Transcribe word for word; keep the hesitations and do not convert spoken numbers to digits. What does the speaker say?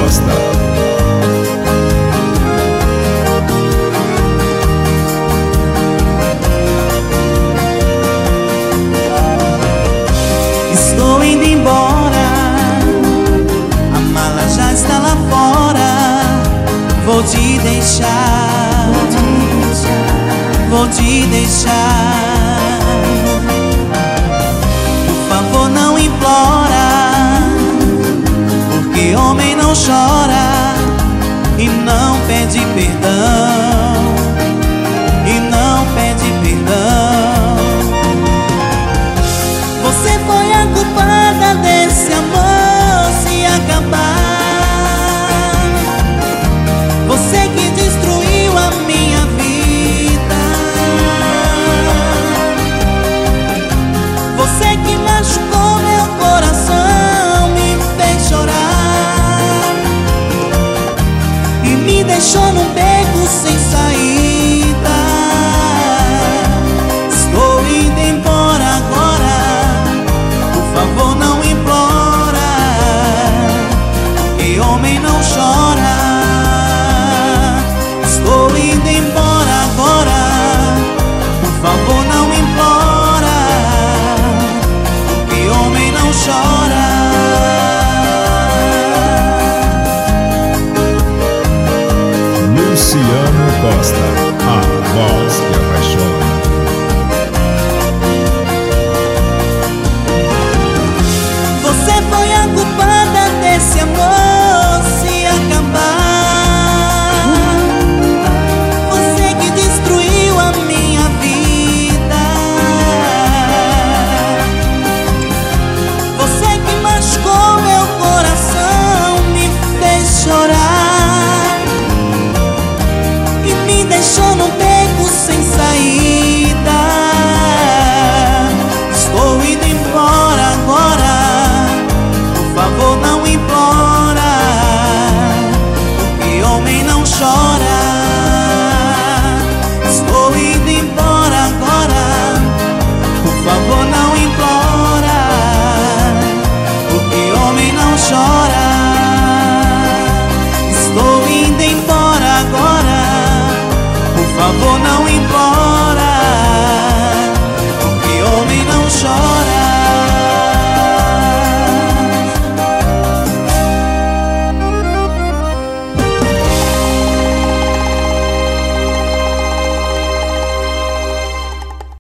Costa. Estou indo embora, a mala já está lá fora. Vou te deixar, vou te deixar. Por favor, não implora, porque homem não chora e não pede perdão, e não pede perdão. Você foi a culpada desse amor se acabar. Você que destruiu a minha vida, você que machucou meu coração, me fez chorar e me deixou num beco sem saída. Estou indo embora agora, por favor não implora, porque homem não chora. Estou indo embora agora, por favor não implora, porque homem não chora. Luciano Costa.